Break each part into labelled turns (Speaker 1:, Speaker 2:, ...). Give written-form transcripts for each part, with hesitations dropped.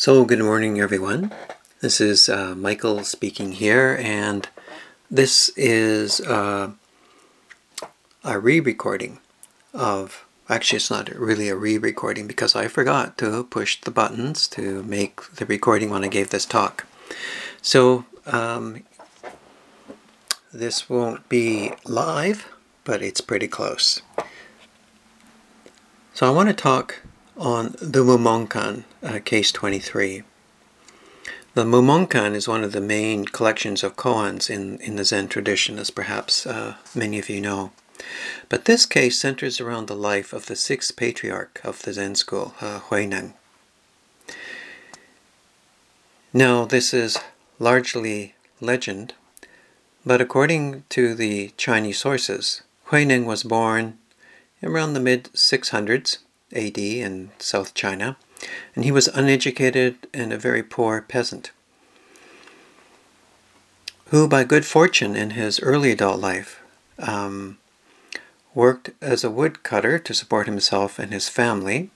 Speaker 1: So, good morning, everyone. This is Michael speaking here, and this is a re-recording of. Actually, it's not really a re-recording because I forgot to push the buttons to make the recording when I gave this talk. So, this won't be live, but it's pretty close. So, I want to talk on the Mumonkan, case 23. The Mumonkan is one of the main collections of koans in the Zen tradition, as perhaps many of you know. But this case centers around the life of the sixth patriarch of the Zen school, Huineng. Now, this is largely legend, but according to the Chinese sources, Huineng was born around the mid-600s AD in South China, and he was uneducated and a very poor peasant, who by good fortune in his early adult life worked as a woodcutter to support himself and his family.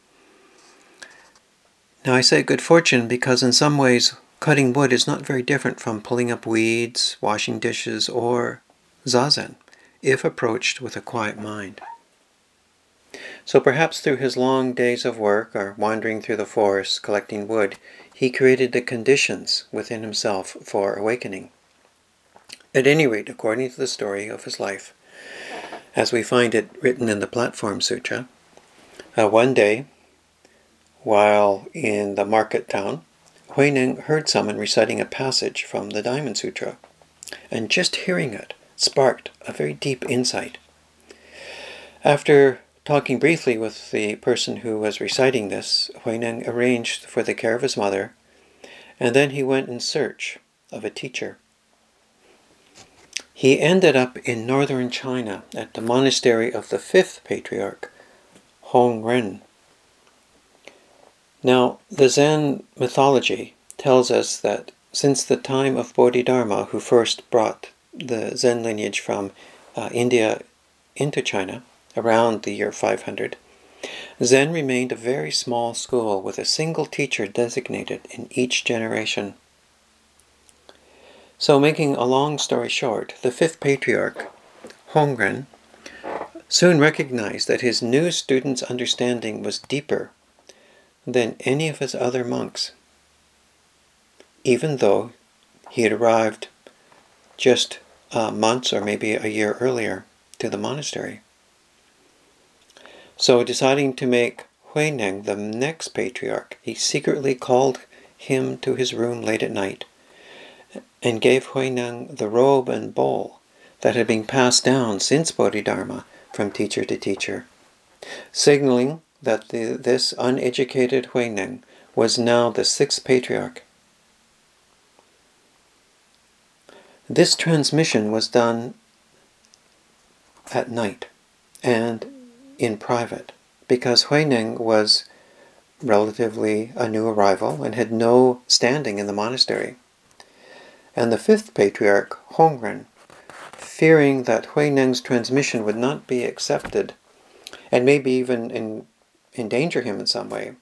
Speaker 1: Now I say good fortune because in some ways cutting wood is not very different from pulling up weeds, washing dishes, or zazen, if approached with a quiet mind. So perhaps through his long days of work or wandering through the forest collecting wood, he created the conditions within himself for awakening. At any rate, according to the story of his life, as we find it written in the Platform Sutra, one day, while in the market town, Huineng heard someone reciting a passage from the Diamond Sutra, and just hearing it sparked a very deep insight. After talking briefly with the person who was reciting this, Huineng arranged for the care of his mother, and then he went in search of a teacher. He ended up in northern China at the monastery of the fifth patriarch, Hongren. Now, the Zen mythology tells us that since the time of Bodhidharma, who first brought the Zen lineage from India into China, around the year 500, Zen remained a very small school with a single teacher designated in each generation. So, making a long story short, the fifth patriarch, Hongren, soon recognized that his new student's understanding was deeper than any of his other monks, even though he had arrived just months or maybe a year earlier to the monastery. So, deciding to make Huineng the next patriarch, he secretly called him to his room late at night and gave Huineng the robe and bowl that had been passed down since Bodhidharma from teacher to teacher, signaling that this uneducated Huineng was now the sixth patriarch. This transmission was done at night and in private, because Huineng was relatively a new arrival and had no standing in the monastery. And the fifth patriarch, Hongren, fearing that Huineng's transmission would not be accepted and maybe even endanger him in some way,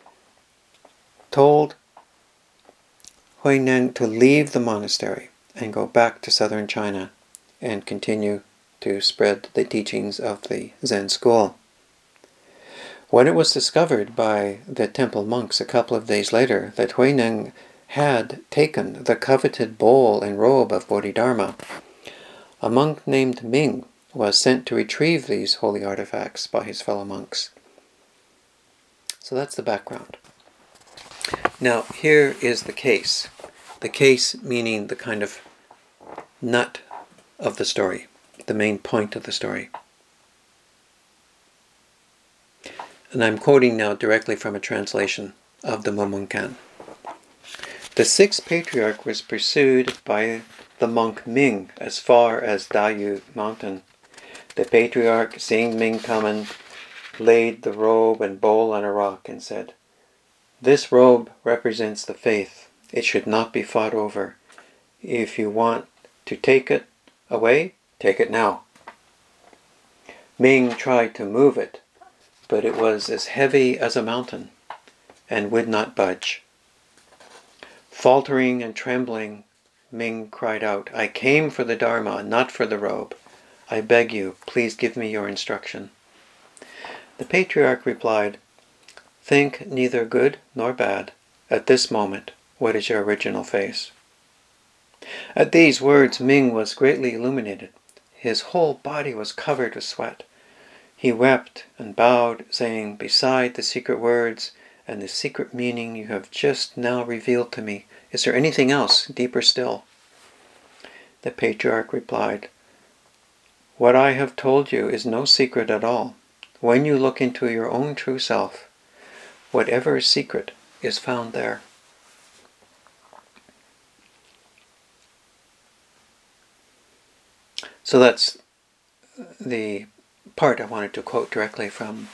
Speaker 1: told Huineng to leave the monastery and go back to southern China and continue to spread the teachings of the Zen school. When it was discovered by the temple monks a couple of days later that Huineng had taken the coveted bowl and robe of Bodhidharma, a monk named Ming was sent to retrieve these holy artifacts by his fellow monks. So that's the background. Now, here is the case. The case meaning the kind of nut of the story, the main point of the story. And I'm quoting now directly from a translation of the Mumonkan. The sixth patriarch was pursued by the monk Ming as far as Dayu mountain. The patriarch, seeing Ming coming, laid the robe and bowl on a rock and said, "This robe represents the faith. It should not be fought over. If you want to take it away, take it now." Ming tried to move it, but it was as heavy as a mountain and would not budge. Faltering and trembling, Ming cried out, "I came for the Dharma, not for the robe. I beg you, please give me your instruction." The patriarch replied, "Think neither good nor bad. At this moment, what is your original face?" At these words, Ming was greatly illuminated. His whole body was covered with sweat. He wept and bowed, saying, "Beside the secret words and the secret meaning you have just now revealed to me, is there anything else, deeper still?" The patriarch replied, "What I have told you is no secret at all. When you look into your own true self, whatever is secret is found there." So that's the part I wanted to quote directly from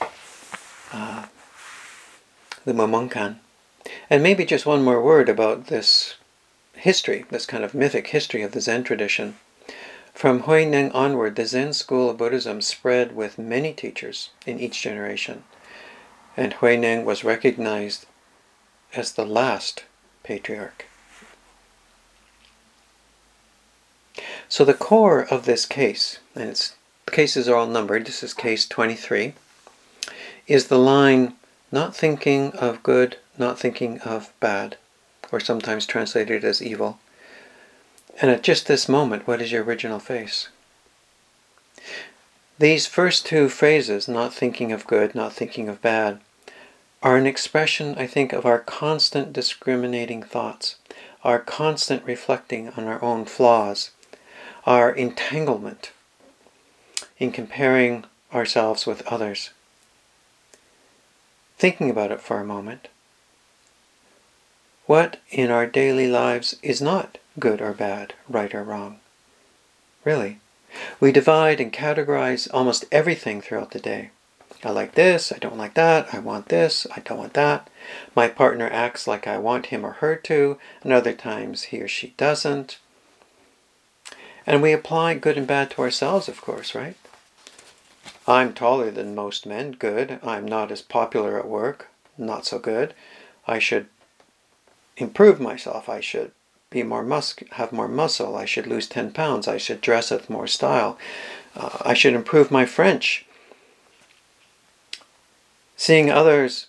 Speaker 1: the Mumonkan. And maybe just one more word about this history, this kind of mythic history of the Zen tradition. From Huineng onward, the Zen school of Buddhism spread with many teachers in each generation, and Huineng was recognized as the last patriarch. So the core of this case, and the cases are all numbered, this is case 23, is the line, "Not thinking of good, not thinking of bad," or sometimes translated as evil. And at just this moment, what is your original face? These first two phrases, "not thinking of good, not thinking of bad," are an expression, I think, of our constant discriminating thoughts, our constant reflecting on our own flaws, our entanglement in comparing ourselves with others. Thinking about it for a moment, what in our daily lives is not good or bad, right or wrong? Really. We divide and categorize almost everything throughout the day. I like this, I don't like that, I want this, I don't want that. My partner acts like I want him or her to, and other times he or she doesn't. And we apply good and bad to ourselves, of course, right? I'm taller than most men, good. I'm not as popular at work, not so good. I should improve myself. I should be have more muscle. I should lose 10 pounds. I should dress with more style. I should improve my French. Seeing others,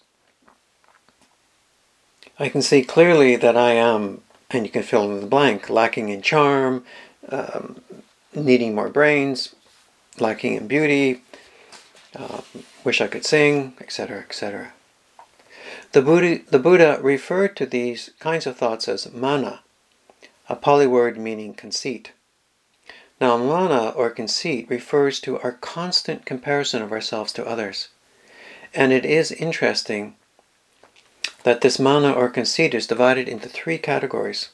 Speaker 1: I can see clearly that I am, and you can fill in the blank, lacking in charm, needing more brains, lacking in beauty, wish I could sing, etc., etc. The Buddha referred to these kinds of thoughts as mana, a Pali word meaning conceit. Now, mana or conceit refers to our constant comparison of ourselves to others. And it is interesting that this mana or conceit is divided into three categories.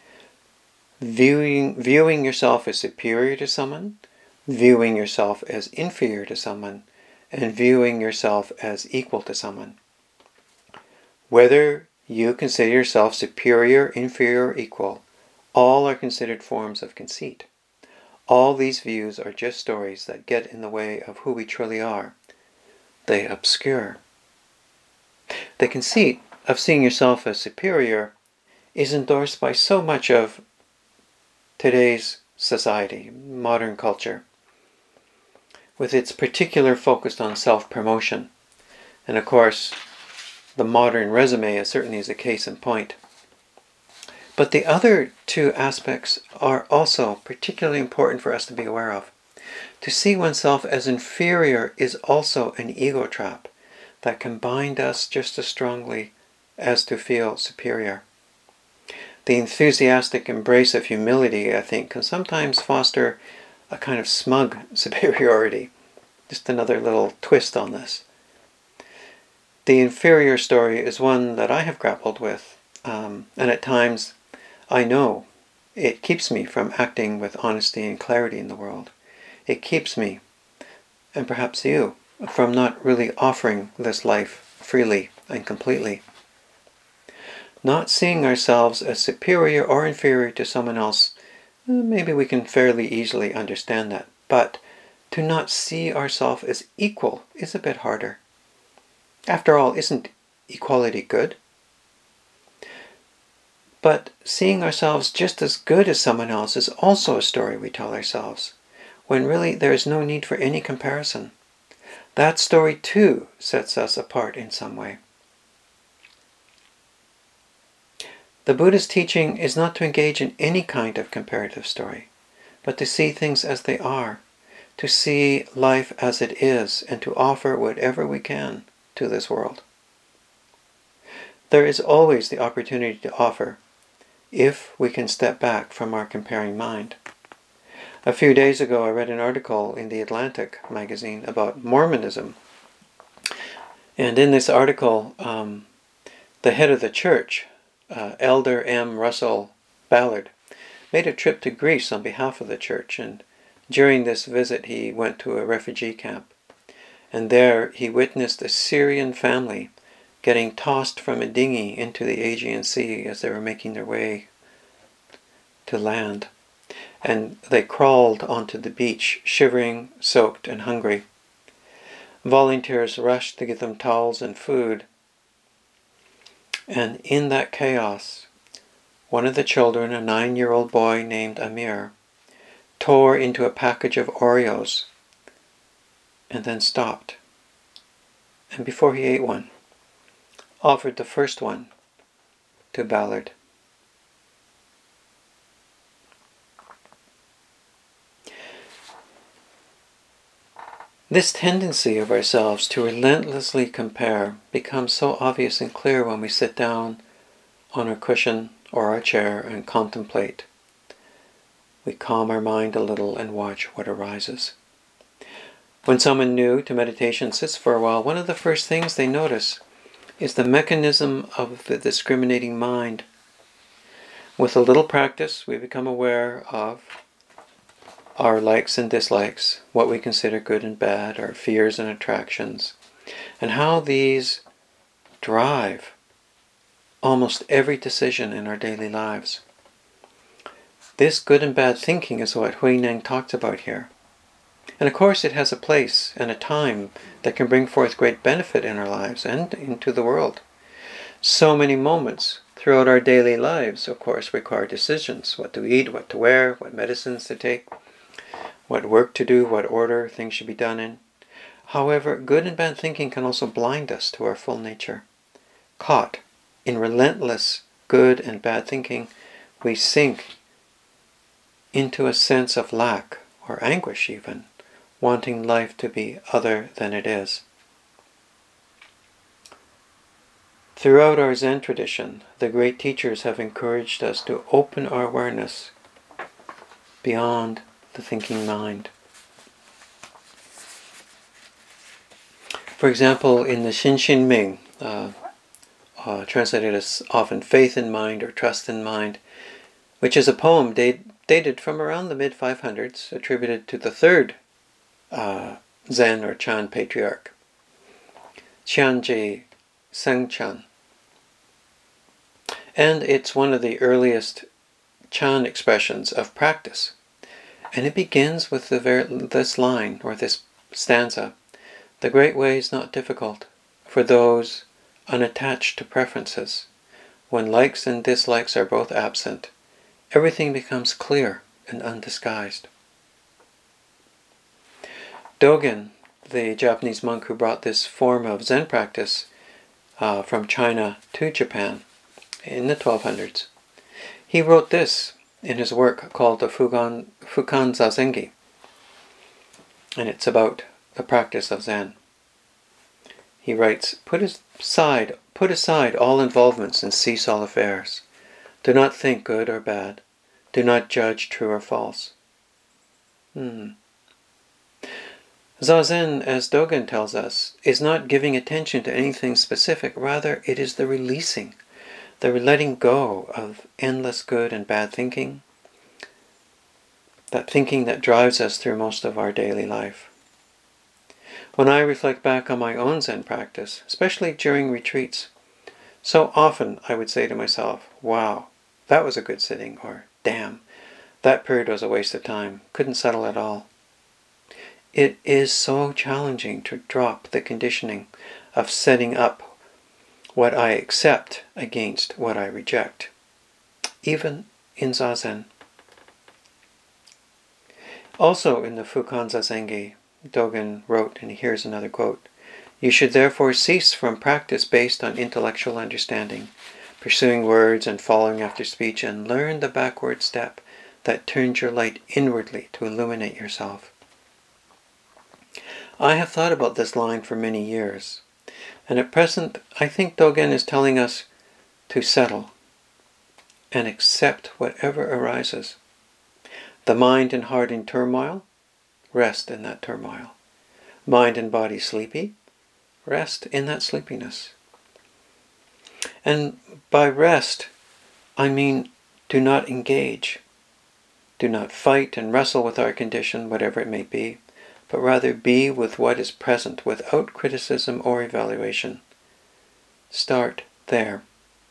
Speaker 1: Viewing yourself as superior to someone, viewing yourself as inferior to someone, and viewing yourself as equal to someone. Whether you consider yourself superior, inferior, or equal, all are considered forms of conceit. All these views are just stories that get in the way of who we truly are. They obscure. The conceit of seeing yourself as superior is endorsed by so much of today's society, modern culture, with its particular focus on self-promotion. And of course, the modern resume certainly is a case in point. But the other two aspects are also particularly important for us to be aware of. To see oneself as inferior is also an ego trap that can bind us just as strongly as to feel superior. The enthusiastic embrace of humility, I think, can sometimes foster a kind of smug superiority. Just another little twist on this. The inferior story is one that I have grappled with, and at times I know it keeps me from acting with honesty and clarity in the world. It keeps me, and perhaps you, from not really offering this life freely and completely. Not seeing ourselves as superior or inferior to someone else, maybe we can fairly easily understand that. But to not see ourselves as equal is a bit harder. After all, isn't equality good? But seeing ourselves just as good as someone else is also a story we tell ourselves, when really there is no need for any comparison. That story too sets us apart in some way. The Buddha's teaching is not to engage in any kind of comparative story, but to see things as they are, to see life as it is, and to offer whatever we can to this world. There is always the opportunity to offer, if we can step back from our comparing mind. A few days ago I read an article in the Atlantic magazine about Mormonism. And in this article, the head of the church, Elder M. Russell Ballard, made a trip to Greece on behalf of the church, and during this visit he went to a refugee camp. And there he witnessed a Syrian family getting tossed from a dinghy into the Aegean Sea as they were making their way to land. And they crawled onto the beach, shivering, soaked, and hungry. Volunteers rushed to get them towels and food. And in that chaos, one of the children, a 9-year-old boy named Amir, tore into a package of Oreos and then stopped. And before he ate one, offered the first one to Ballard. This tendency of ourselves to relentlessly compare becomes so obvious and clear when we sit down on our cushion or our chair and contemplate. We calm our mind a little and watch what arises. When someone new to meditation sits for a while, one of the first things they notice is the mechanism of the discriminating mind. With a little practice, we become aware of our likes and dislikes, what we consider good and bad, our fears and attractions, and how these drive almost every decision in our daily lives. This good and bad thinking is what Huineng talked about here. And of course it has a place and a time that can bring forth great benefit in our lives and into the world. So many moments throughout our daily lives, of course, require decisions. What to eat, what to wear, what medicines to take, what work to do, what order things should be done in. However, good and bad thinking can also blind us to our full nature. Caught in relentless good and bad thinking, we sink into a sense of lack, or anguish even, wanting life to be other than it is. Throughout our Zen tradition, the great teachers have encouraged us to open our awareness beyond the thinking mind. For example, in the Xin Ming, translated as often faith in mind or trust in mind, which is a poem dated from around the mid-500s, attributed to the third Zen or Chan patriarch, Qianzhi Sengchan. And it's one of the earliest Chan expressions of practice. And it begins with this line, or this stanza: "The great way is not difficult for those unattached to preferences. When likes and dislikes are both absent, everything becomes clear and undisguised." Dogen, the Japanese monk who brought this form of Zen practice from China to Japan in the 1200s, he wrote this in his work called the Fukan Zazengi, and it's about the practice of Zen. He writes, Put aside all involvements and cease all affairs. Do not think good or bad. Do not judge true or false. Zazen, as Dogen tells us, is not giving attention to anything specific. Rather, it is the releasing, the letting go of endless good and bad thinking, that thinking that drives us through most of our daily life. When I reflect back on my own Zen practice, especially during retreats, so often I would say to myself, wow, that was a good sitting, or damn, that period was a waste of time, couldn't settle at all. It is so challenging to drop the conditioning of setting up what I accept against what I reject. even in Zazen. Also in the Fukan Zazengi, Dogen wrote, and here's another quote, "You should therefore cease from practice based on intellectual understanding, pursuing words and following after speech, and learn the backward step that turns your light inwardly to illuminate yourself." I have thought about this line for many years, and at present I think Dogen is telling us to settle and accept whatever arises. The mind and heart in turmoil, rest in that turmoil. Mind and body sleepy, rest in that sleepiness. And by rest, I mean do not engage. Do not fight and wrestle with our condition, whatever it may be, but rather be with what is present without criticism or evaluation. Start there.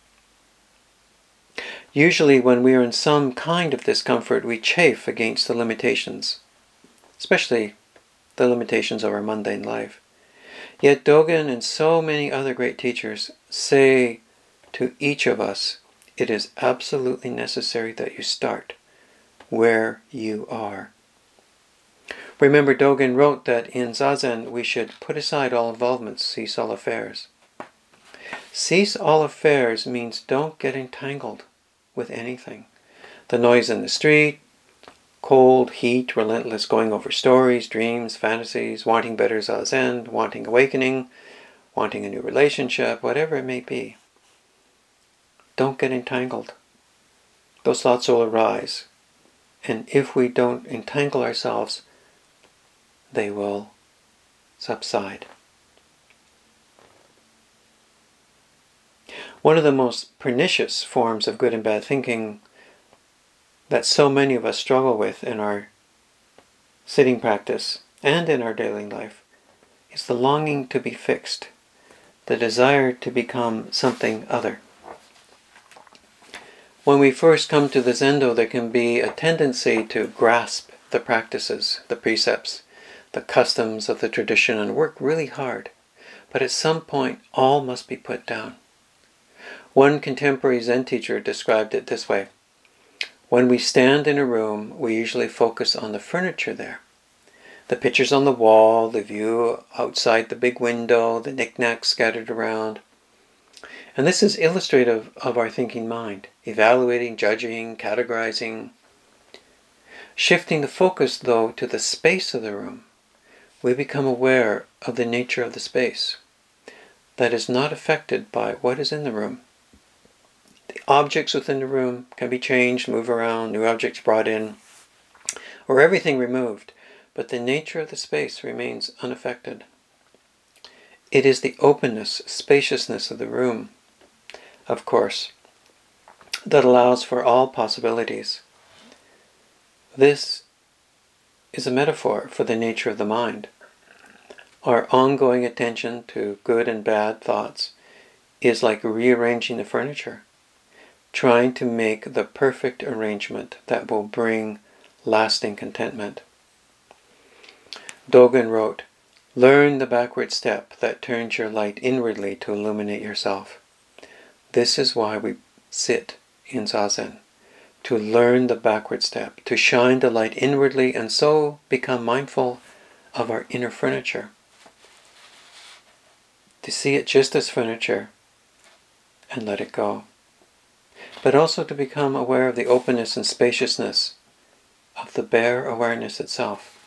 Speaker 1: Usually when we are in some kind of discomfort, we chafe against the limitations, especially the limitations of our mundane life. Yet Dogen and so many other great teachers say to each of us, it is absolutely necessary that you start where you are. Remember, Dogen wrote that in Zazen we should put aside all involvements, cease all affairs. Cease all affairs means don't get entangled with anything. The noise in the street, cold, heat, relentless going over stories, dreams, fantasies, wanting better Zazen, wanting awakening, wanting a new relationship, whatever it may be. Don't get entangled. Those thoughts will arise. And if we don't entangle ourselves, they will subside. One of the most pernicious forms of good and bad thinking that so many of us struggle with in our sitting practice and in our daily life is the longing to be fixed, the desire to become something other. When we first come to the Zendo, there can be a tendency to grasp the practices, the precepts, the customs of the tradition and work really hard. But at some point, all must be put down. One contemporary Zen teacher described it this way. When we stand in a room, we usually focus on the furniture there. The pictures on the wall, the view outside the big window, the knickknacks scattered around. And this is illustrative of our thinking mind, evaluating, judging, categorizing. Shifting the focus, though, to the space of the room, we become aware of the nature of the space that is not affected by what is in the room. The objects within the room can be changed, move around, new objects brought in, or everything removed, but the nature of the space remains unaffected. It is the openness, spaciousness of the room, of course, that allows for all possibilities. This is a metaphor for the nature of the mind. Our ongoing attention to good and bad thoughts is like rearranging the furniture, trying to make the perfect arrangement that will bring lasting contentment. Dogen wrote, "Learn the backward step that turns your light inwardly to illuminate yourself." This is why we sit in Zazen, to learn the backward step, to shine the light inwardly and so become mindful of our inner furniture. To see it just as furniture and let it go. But also to become aware of the openness and spaciousness of the bare awareness itself.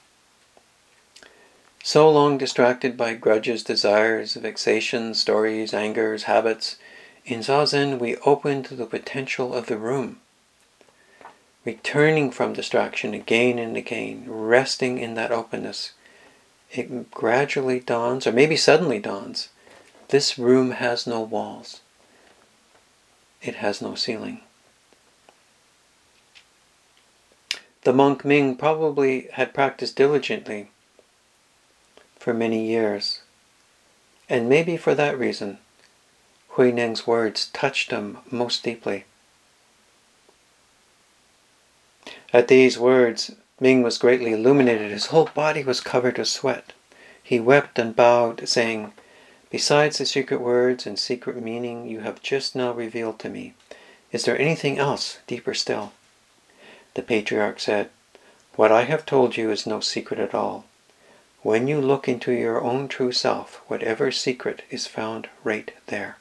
Speaker 1: So long distracted by grudges, desires, vexations, stories, angers, habits, in Zazen we open to the potential of the room. Returning from distraction again and again, resting in that openness, it gradually dawns, or maybe suddenly dawns, this room has no walls. It has no ceiling. The monk Ming probably had practiced diligently for many years, and maybe for that reason, Hui Neng's words touched him most deeply. At these words, Ming was greatly illuminated. His whole body was covered with sweat. He wept and bowed, saying, "Besides the secret words and secret meaning you have just now revealed to me, Is there anything else deeper still? The patriarch said, "What I have told you is no secret at all. When you look into your own true self, whatever secret is found right there."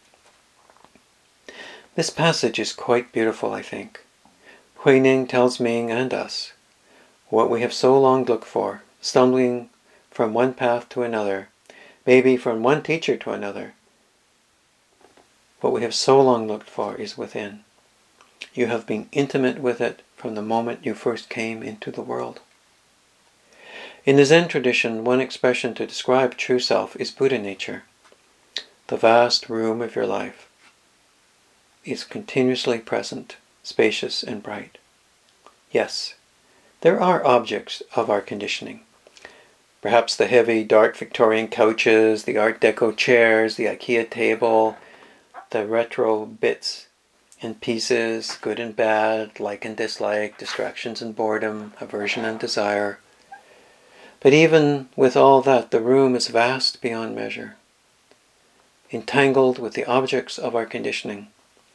Speaker 1: This passage is quite beautiful, I think. Huineng tells Ming and us what we have so long looked for, stumbling from one path to another, maybe from one teacher to another. What we have so long looked for is within. You have been intimate with it from the moment you first came into the world. In the Zen tradition, one expression to describe true self is Buddha nature. The vast room of your life is continuously present, spacious and bright. Yes, there are objects of our conditioning. Perhaps the heavy, dark Victorian couches, the Art Deco chairs, the IKEA table, the retro bits and pieces, good and bad, like and dislike, distractions and boredom, aversion and desire. But even with all that, the room is vast beyond measure, entangled with the objects of our conditioning.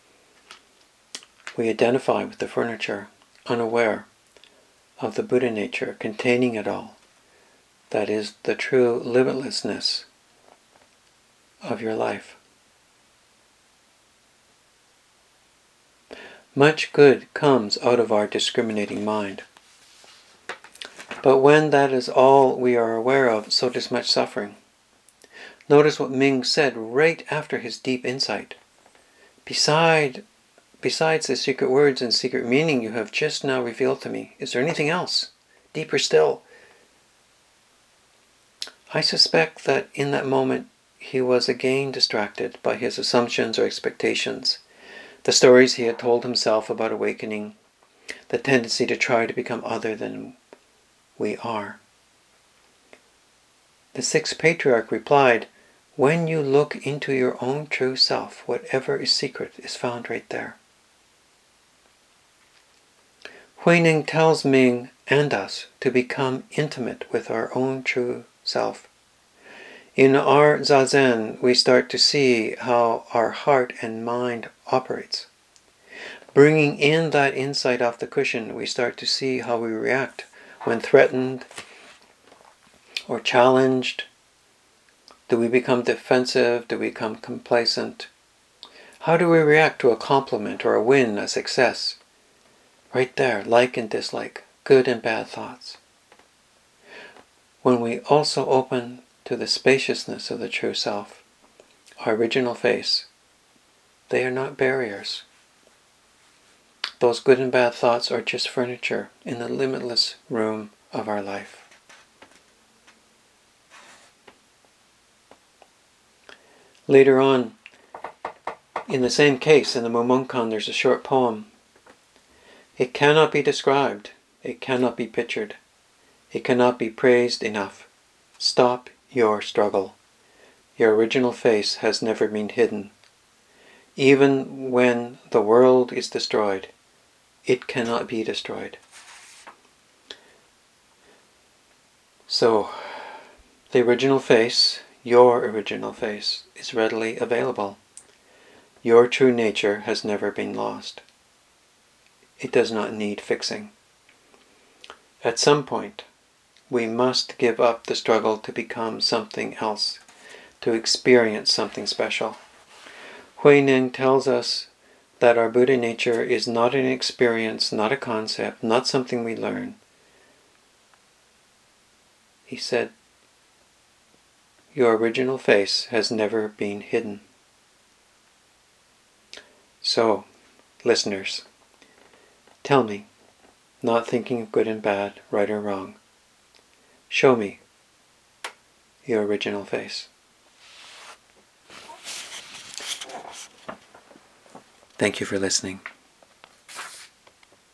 Speaker 1: We identify with the furniture, unaware of the Buddha nature containing it all. That is the true limitlessness of your life. Much good comes out of our discriminating mind. But when that is all we are aware of, so does much suffering. Notice what Ming said right after his deep insight. Besides the secret words and secret meaning you have just now revealed to me, is there anything else, deeper still? I suspect that in that moment he was again distracted by his assumptions or expectations, the stories he had told himself about awakening, the tendency to try to become other than we are. The sixth patriarch replied, "When you look into your own true self, whatever is secret is found right there." Huineng tells Ming and us to become intimate with our own true self. In our Zazen, we start to see how our heart and mind operates. Bringing in that insight off the cushion, we start to see how we react when threatened or challenged. Do we become defensive? Do we become complacent? How do we react to a compliment or a win, a success? Right there, like and dislike, good and bad thoughts. When we also open to the spaciousness of the true self, our original face, they are not barriers. Those good and bad thoughts are just furniture in the limitless room of our life. Later on, in the same case, in the Mumonkan, there's a short poem. It cannot be described. It cannot be pictured. It cannot be praised enough. Stop your struggle. Your original face has never been hidden. Even when the world is destroyed, it cannot be destroyed. So, the original face, your original face, is readily available. Your true nature has never been lost. It does not need fixing. At some point, we must give up the struggle to become something else, to experience something special. Huineng tells us that our Buddha nature is not an experience, not a concept, not something we learn. He said, your original face has never been hidden. So, listeners, tell me, not thinking of good and bad, right or wrong, show me your original face. Thank you for listening.